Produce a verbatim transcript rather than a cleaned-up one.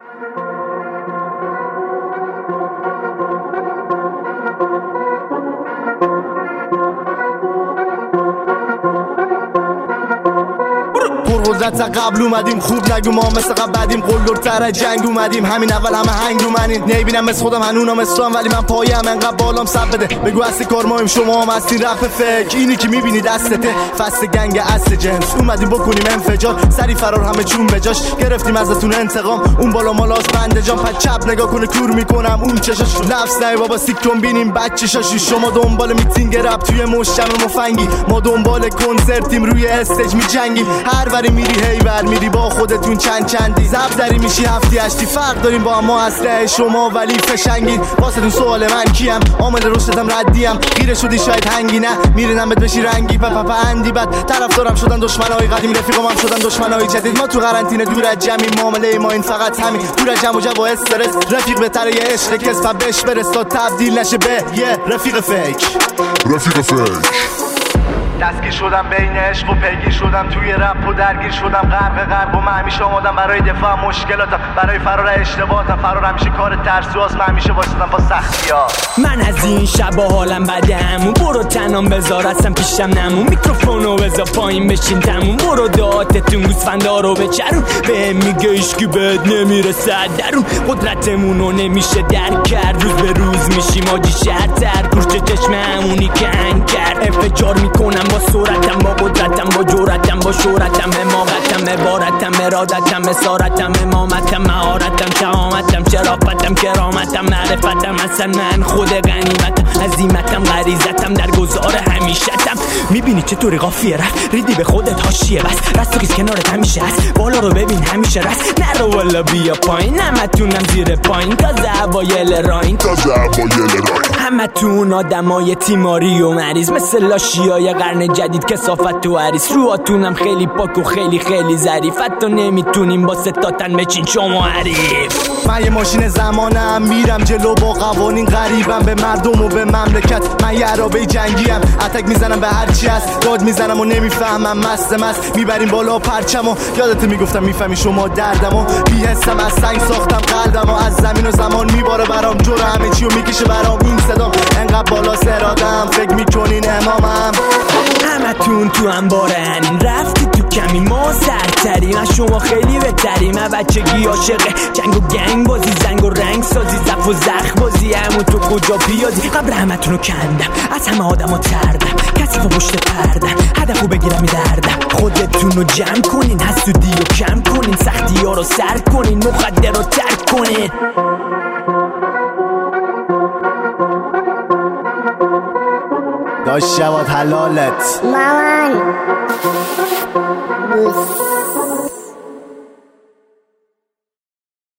قدرت قبل اومدیم خوب نگو ما مثل قبل بعدیم قلدرتر جنگ اومدیم همین اول همه هنگ رو منین نمیبینم مثل خودم هنونم اسلام ولی من پایم انقدر بالام سب بده بگو اصل کار مایم شما هم هستین رفت فکر اینی که میبینی دستته فست گنگ اصل جنس اومدیم بکنیم انفجار سری فرار همه چون بجاش گرفتیم ازتون انتقام اون بالا مالاس بنده جان پد چپ نگاه کنه کور میکنم اون چشاش نفس نه بابا سیکتون بینیم بچه‌شاشی شما دنبال میتینگ رپ توی مشتم مفنگی ما دنبال کنسرتیم روی استیج میجنگیم هر وری میری هی بر میری با خودتون چند چندی زب زری میشی هفتی هشتی فرق داریم با ما اصله شما ولی فشنگین واسه دون سوال من کیم عامل رشدتم ردیم غیره شدی شاید هنگی نه میرنم بهت بشی رنگی پا پا اندی بد طرف دارم شدن دشمنای قدیم رفیقام هم شدن دشمنای جدید ما تو قرنطینه دور از جمعی معامله ما این فقط همین دور از جمع و جو و استرس رفیق بهتره یه عشق کس و بهش برس تا تبدیل نشه به یه رفیق فیک رفیق فیک دستگیر شدم بین عشق و پیگیر شدم توی رپ و درگیر شدم غرق غرق و من همیشه آمادم برای دفاع مشکلاتم برای فرار اشتباهاتم فرار همیشه کار ترسوست من همیشه واسطم با سختی‌ها من از این شب حالم بده همون برو تنام بذار اصلا پیشم نمون میکروفونو بذار پایین بشین تموم برو دعاتتون گوسفندا رو بچرون به میگه ایشکی بهت نمیرسه درون قدرتمونو نمیشه درک کرد روز به روز میشیم آجی شهرتر پشت چشم همونی که انکر انفجار میکنم با صورتم با قدرتم با جورتم با شورتم حماقتم عبارتم ارادتم اسارتم امامتم مهارتم شهامتم شرافتم کرامتم معرفتم اصلا من خود غنیمتم عزیمتم غریزتم در گذار همیشتم میبینی چطوری قافیه رفت ریدی به خودت حاشیه بس رست و خیز کنارت همیشه هست بالا رو ببین همیشه رست نرو والا بیا پایین همتونم زیر پایین تازه اوایل راین تازه اوایل راین همتون آدمای تیماری و مریض مثل لاشیای قرن جدید کثافت و عریس رواتونم خیلی پاک و خیلی خیلی ظریف حتی نمیتونیم با ستاتن بچین شما حریف من یه ماشین زمانم میرم جلو با قوانین غریبم به مردم و به مملکت من یه عرابه جنگیم اتک میزنم به هر چی هست داد میزنم و نمیفهمم مست مست میبریم بالا پرچمو یادت میگفتم میفهمی شما دردمو بی‌حسم از سنگ ساختم قلبمو از زمین و زمان میباره برام جور همه چیو میکشه برام این صدا انقدر بالا سرادم فکر میکنین امامم همتون تو انبار هنین رفتی تو کمی ما سرتریم از شما خیلی بهتریم من بچگی عاشق جنگ و گنگ بازی زنگ و رنگ سازی زف و زخ بازی همون تو کجا بیادی قبل همتون رو کندم از همه آدم ها تردم کسی با پشت پردن هدف رو بگیرم دردم خودتون رو جمع کنین حسودی رو کم کنین سختی ها رو سر کنین مخدر رو ترک کنین داشت شواد حلالت مامان